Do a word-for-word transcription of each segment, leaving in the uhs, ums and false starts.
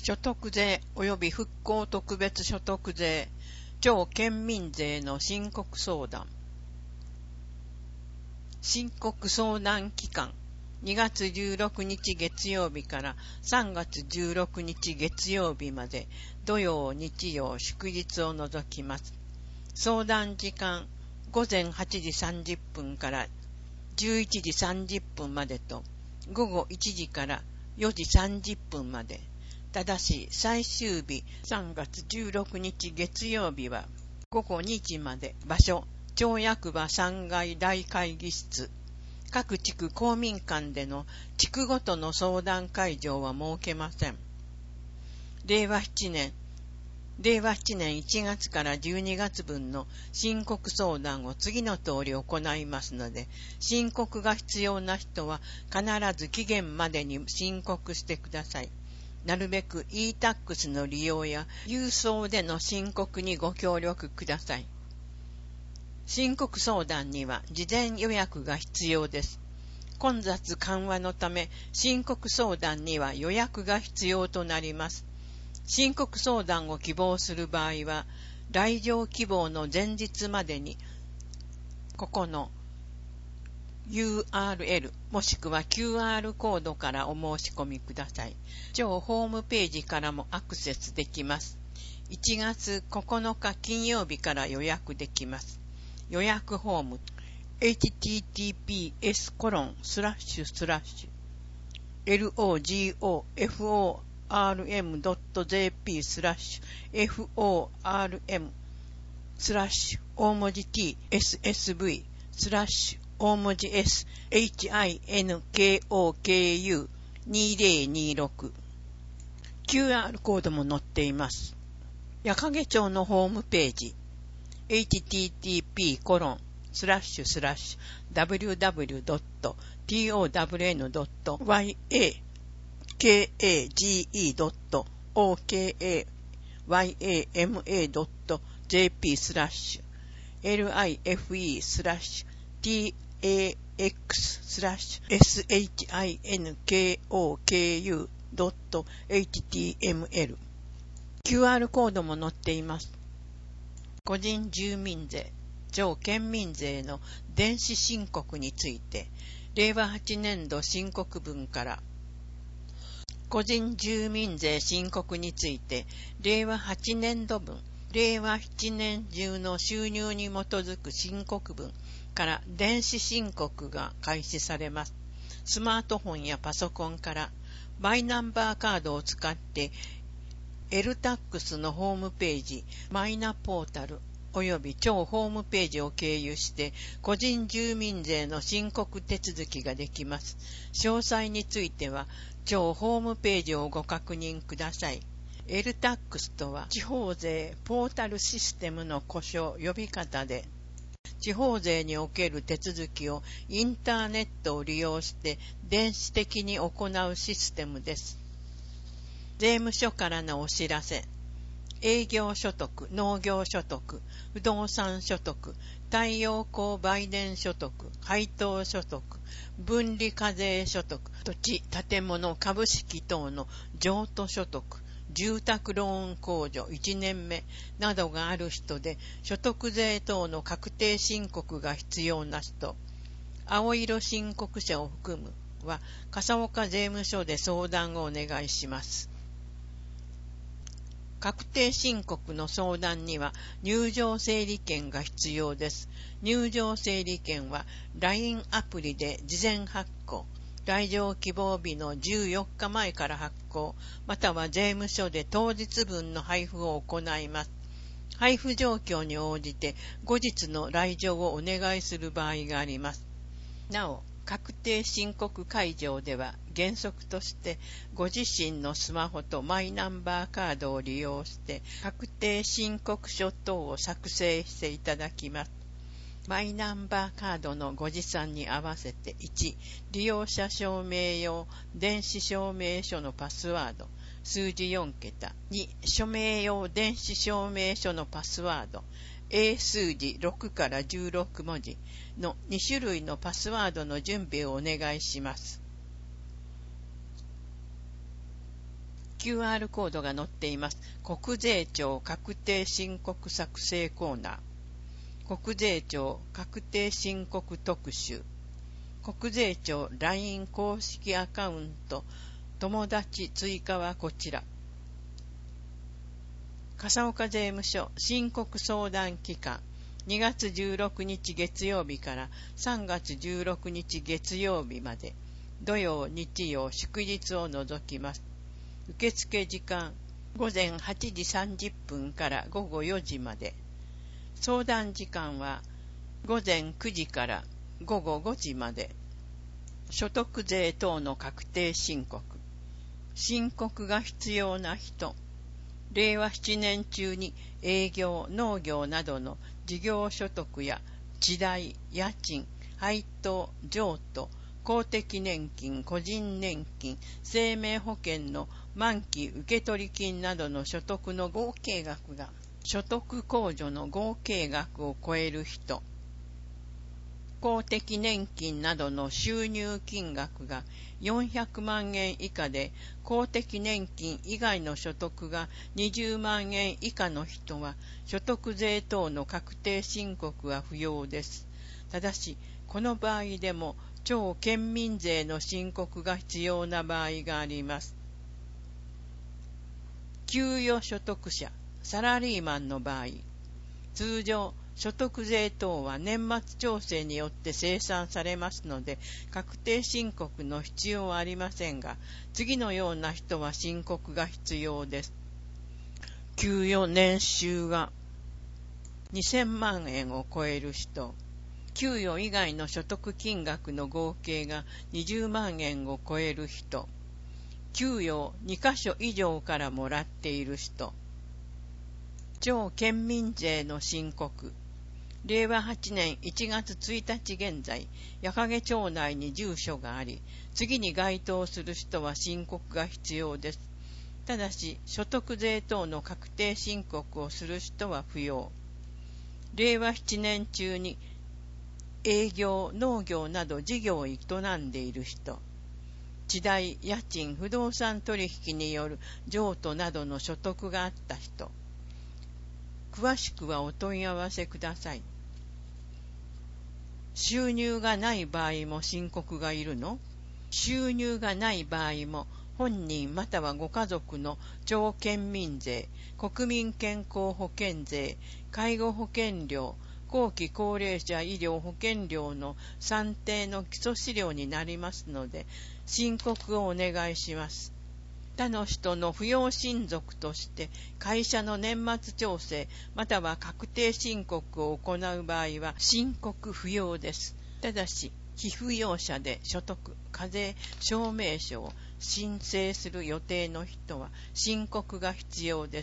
所得税及び復興特別所得税、超県民税の申告相談。申告相談期間、にがつじゅうろくにち月曜日からさんがつじゅうろくにち月曜日まで、土曜、日曜、祝日を除きます。相談時間、ごぜんはちじさんじゅっぷんからじゅういちじさんじゅっぷんまでと、ごごいちじからよじさんじゅっぷんまで。ただし、最終日さんがつじゅうろくにち月曜日はごごにじまで。場所、町役場さんがい大会議室。各地区公民館での地区ごとの相談会場は設けません。れいわななねん、れいわななねんいちがつからじゅうにがつ分の申告相談を次の通り行いますので、申告が必要な人は必ず期限までに申告してください。なるべく イータックス の利用や郵送での申告にご協力ください。申告相談には事前予約が必要です。混雑緩和のため、申告相談には予約が必要となります。申告相談を希望する場合は、来場希望の前日までに、ここの ユーアールエル もしくは キューアール コードからお申し込みください。町ホームページからもアクセスできます。いちがつここのか金曜日から予約できます。予約フォーム エイチティーティーピーエスコロンスラッシュスラッシュエルオージーオーエフオーアールエムドットジェーピースラッシュエフオーアールエムスラッシュ大文字 T エスエスブイ スラッシュ大文字 S エイチアイエヌケーオーケーユーにせんにじゅうろく キューアール コードも載っています。矢掛町のホームページ エイチティーティーピーコロンスラッシュスラッシュダブリューダブリュードットトワンドットワイエーケーエージーイードットオーケーエーワイエーエムエードットジェーピースラッシュエルアイエフイースラッシュ ティーエーエックス スラッシュ エスエイチアイエヌケーオーケーユードットエイチティーエムエル キューアール コードも載っています。個人住民税、町県民税の電子申告について、れいわはちねんど申告分から、個人住民税申告について、れいわはちねんどぶん、れいわななねん中の収入に基づく申告分から電子申告が開始されます。スマートフォンやパソコンからマイナンバーカードを使って、エルタックス のホームページ、マイナポータルおよび町ホームページを経由して個人住民税の申告手続きができます。詳細については町ホームページをご確認ください。エルタックス とは地方税ポータルシステムの呼称呼び方で、地方税における手続きをインターネットを利用して電子的に行うシステムです。税務署からのお知らせ。営業所得、農業所得、不動産所得、太陽光売電所得、配当所得、分離課税所得、土地、建物、株式等の譲渡所得、住宅ローン控除いちねんめなどがある人で、所得税等の確定申告が必要な人、青色申告者を含むは、笠岡税務署で相談をお願いします。確定申告の相談には入場整理券が必要です。入場整理券は ライン アプリで事前発行、来場希望日のじゅうよっかまえから発行、または税務署で当日分の配布を行います。配布状況に応じて後日の来場をお願いする場合があります。なお、確定申告会場では原則としてご自身のスマホとマイナンバーカードを利用して確定申告書等を作成していただきます。マイナンバーカードのご持参に合わせていち、利用者証明用電子証明書のパスワード、数字よんけた、に、署名用電子証明書のパスワード、英数字ろくからじゅうろくもじのにしゅるいのパスワードの準備をお願いします。 キューアール コードが載っています。国税庁確定申告作成コーナー。国税庁確定申告特集。国税庁 ライン 公式アカウント友達追加はこちら。笠岡税務署申告相談期間にがつじゅうろくにち月曜日からさんがつじゅうろくにち月曜日まで土曜日曜祝日を除きます。受付時間ごぜんはちじさんじゅっぷんからごごよじまで。相談時間はごぜんくじからごごごじまで。所得税等の確定申告。申告が必要な人。れいわななねん中に営業、農業などの事業所得や地代、家賃、配当、譲渡、公的年金、個人年金、生命保険の満期受取金などの所得の合計額が所得控除の合計額を超える人。公的年金などの収入金額がよんひゃくまんえん以下で、公的年金以外の所得がにじゅうまんえん以下の人は、所得税等の確定申告は不要です。ただし、この場合でも、超県民税の申告が必要な場合があります。給与所得者、サラリーマンの場合、通常、所得税等は年末調整によって精算されますので、確定申告の必要はありませんが、次のような人は申告が必要です。給与年収がにせんまんえんを超える人、給与以外の所得金額の合計がにじゅうまんえんを超える人、給与をにかしょ以上からもらっている人、超県民税の申告、れいわはちねんいちがつついたち現在、矢掛町内に住所があり、次に該当する人は申告が必要です。ただし、所得税等の確定申告をする人は不要。れいわななねん中に営業、農業など事業を営んでいる人、地代、家賃、不動産取引による譲渡などの所得があった人。詳しくはお問い合わせください。収入がない場合も申告がいるの？収入がない場合も本人またはご家族の超県民税、国民健康保険税、介護保険料、後期高齢者医療保険料の算定の基礎資料になりますので、申告をお願いします。他の人の扶養親族として会社の年末調整または確定申告を行う場合は申告不要です。ただし、被扶養者で所得、課税証明書を申請する予定の人は申告が必要です。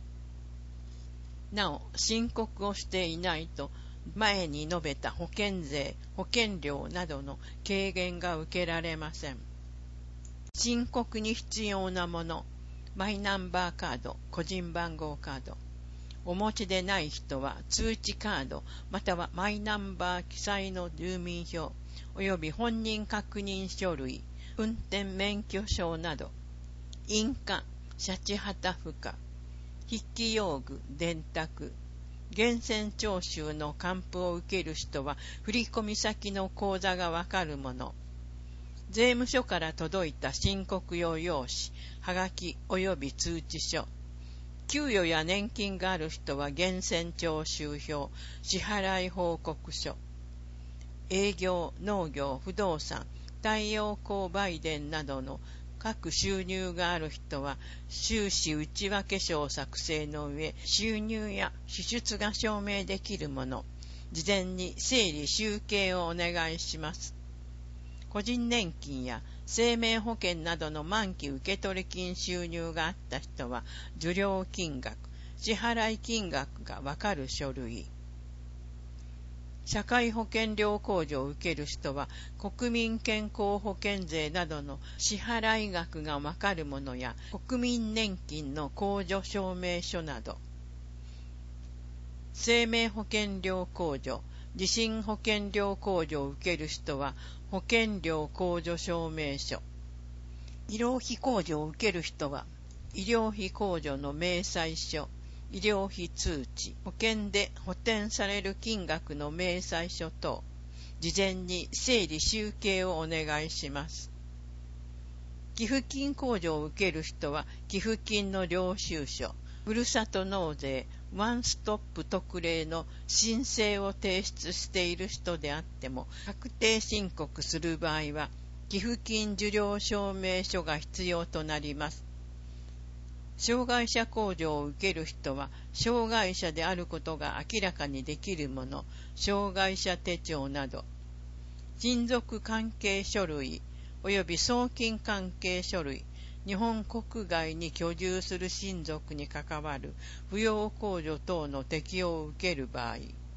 なお、申告をしていないと前に述べた保険税、保険料などの軽減が受けられません。申告に必要なもの、マイナンバーカード、個人番号カード。お持ちでない人は通知カード、またはマイナンバー記載の住民票、および本人確認書類、運転免許証など、印鑑、シャチハタ付加、筆記用具、電卓、源泉徴収の還付を受ける人は振込先の口座がわかるもの、税務署から届いた申告用用紙、はがき及び通知書、給与や年金がある人は源泉徴収票、支払い報告書、営業、農業、不動産、太陽光売電などの各収入がある人は収支内訳書を作成の上、収入や支出が証明できるもの、事前に整理集計をお願いします。個人年金や生命保険などの満期受取金収入があった人は受領金額、支払い金額がわかる書類。社会保険料控除を受ける人は国民健康保険税などの支払い額がわかるものや国民年金の控除証明書など。生命保険料控除、地震保険料控除を受ける人は保険料控除証明書。医療費控除を受ける人は医療費控除の明細書、医療費通知、保険で補填される金額の明細書等、事前に整理集計をお願いします。寄付金控除を受ける人は、寄付金の領収書、ふるさと納税、ワンストップ特例の申請を提出している人であっても、確定申告する場合は、寄付金受領証明書が必要となります。障害者控除を受ける人は、障害者であることが明らかにできるもの、障害者手帳など、親族関係書類及び送金関係書類、日本国外に居住する親族に関わる扶養控除等の適用を受ける場合、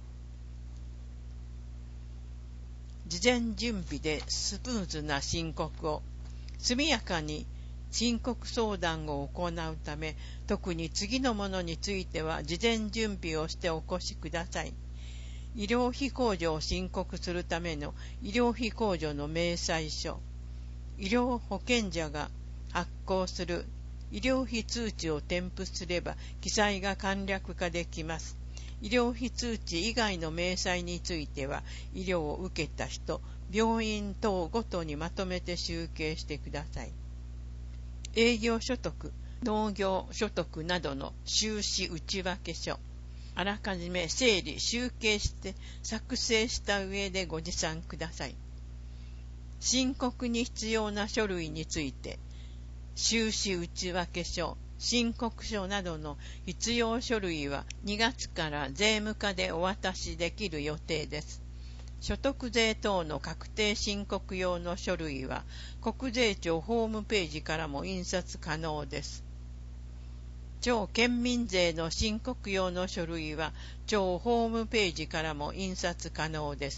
事前準備でスムーズな申告を、速やかに申告相談を行うため、特に次のものについては事前準備をしてお越しください。医療費控除を申告するための医療費控除の明細書、医療保険者が発行する医療費通知を添付すれば記載が簡略化できます。医療費通知以外の明細については、医療を受けた人、病院等ごとにまとめて集計してください。営業所得、農業所得などの収支内訳書、あらかじめ整理集計して作成した上でご持参ください。申告に必要な書類について、収支内訳書、申告書などの必要書類はにがつから税務課でお渡しできる予定です。所得税等の確定申告用の書類は国税庁ホームページからも印刷可能です。町県民税の申告用の書類は町ホームページからも印刷可能です。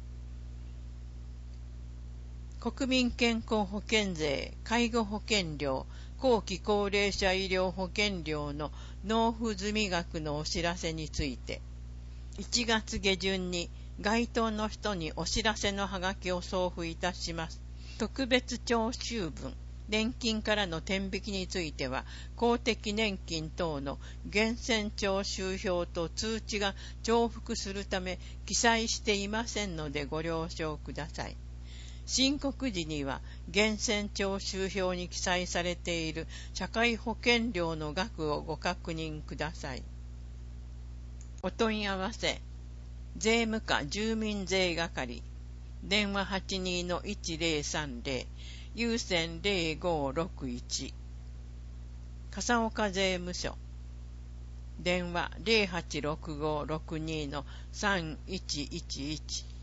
国民健康保険税、介護保険料、後期高齢者医療保険料の納付済額のお知らせについて、いちがつ下旬に該当の人にお知らせのはがきを送付いたします。特別徴収分、年金からの天引きについては、公的年金等の源泉徴収票と通知が重複するため記載していませんのでご了承ください。申告時には源泉徴収票に記載されている社会保険料の額をご確認ください。お問い合わせ、税務課住民税係、電話 はちにーのいちぜろさんぜろ、有線ぜろごろくいち、笠岡税務署、電話 ゼロはちろくごろくにーのさんいちいちいち、